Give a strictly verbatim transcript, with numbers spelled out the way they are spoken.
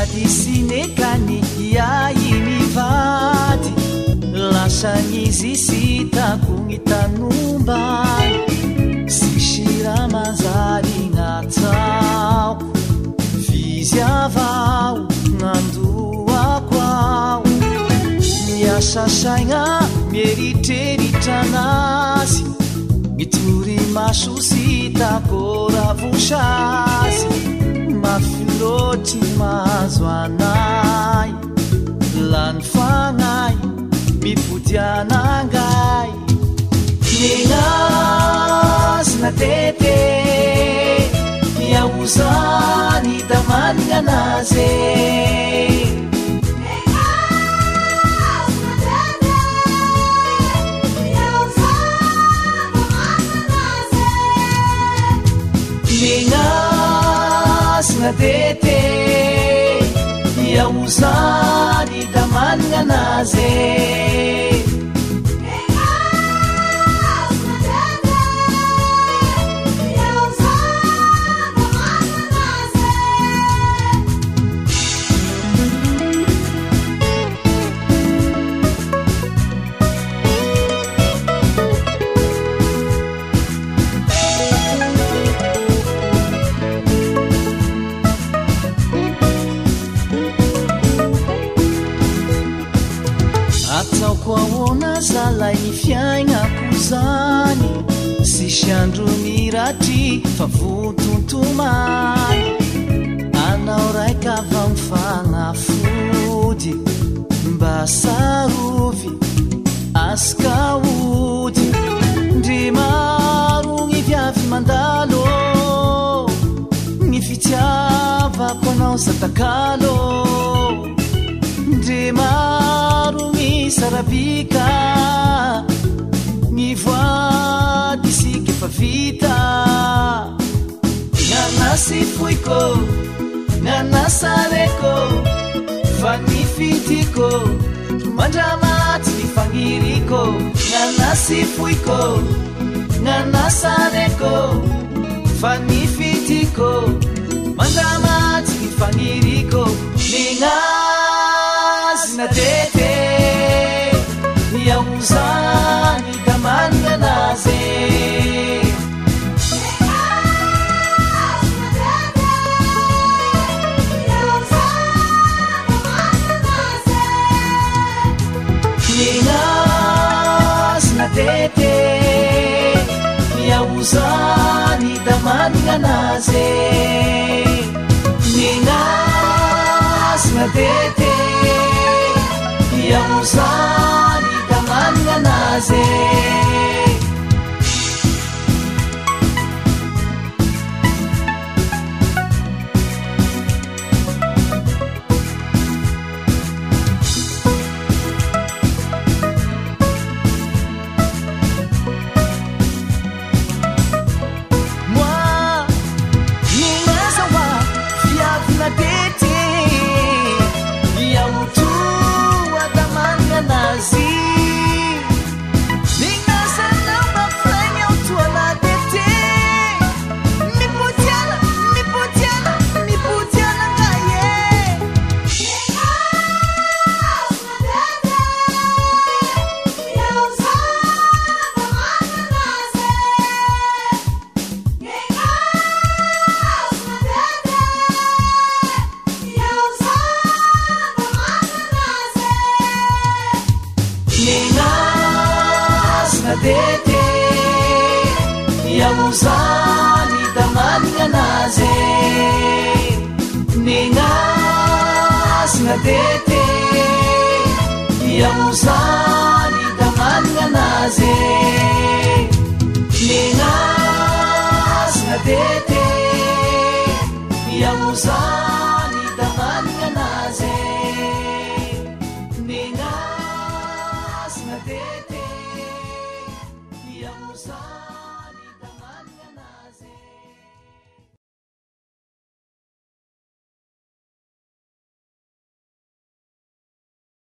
disinekany iai mivady lasanizy sitako ny tanombany sisira manjary gn'ataoko vizy avao gn'andoako ao miasa saigna mieritreritranazy mitory maso sitako ravosazy mafilotry mahazo anay lany fagnay mipodianangay ninazina tete miaozany da manignanazy ninazina tete miaozany da manignanazy zalay ny fiaignako zany sisy andro miratry fa votontomany anao raika va mifagnafody mba sarovy askaody ndry maro gny viavy mandalo gny fitiavako anao zatakalo ndry maro gny sarabika gny voady sika fa vita nanasy foiko nanasareko fa nifitiko mandramaty ny fagniriko nanasy foiko nanasareko fa nifitiko mandramaty ny fagniriko ninazina tete miaozany da manignanazy ninazina tete miaozany da manignanazy ninazina tete miaozany da manignanazy tete miaozany da manignanazy ninazina tete miaozany da manignanazy ninazina tete miaozany